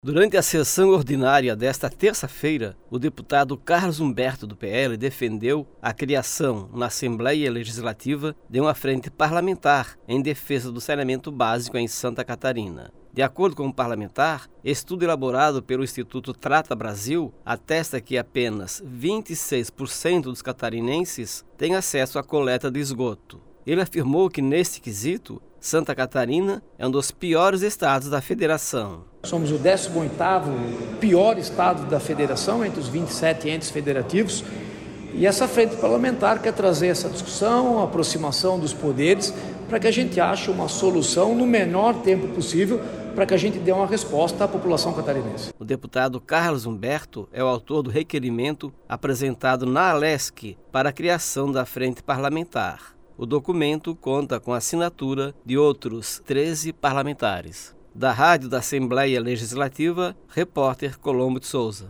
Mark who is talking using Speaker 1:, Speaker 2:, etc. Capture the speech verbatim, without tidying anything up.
Speaker 1: Durante a sessão ordinária desta terça-feira, o deputado Carlos Humberto, do P L, defendeu a criação, na Assembleia Legislativa, de uma frente parlamentar em defesa do saneamento básico em Santa Catarina. De acordo com o parlamentar, estudo elaborado pelo Instituto Trata Brasil atesta que apenas vinte e seis por cento dos catarinenses têm acesso à coleta de esgoto. Ele afirmou que, neste quesito, Santa Catarina é um dos piores estados da federação.
Speaker 2: Somos o décimo oitavo pior estado da federação, entre os vinte e sete entes federativos, e essa frente parlamentar quer trazer essa discussão, a aproximação dos poderes, para que a gente ache uma solução no menor tempo possível, para que a gente dê uma resposta à população catarinense.
Speaker 1: O deputado Carlos Humberto é o autor do requerimento apresentado na Alesc para a criação da frente parlamentar. O documento conta com a assinatura de outros treze parlamentares. Da Rádio da Assembleia Legislativa, repórter Colombo de Souza.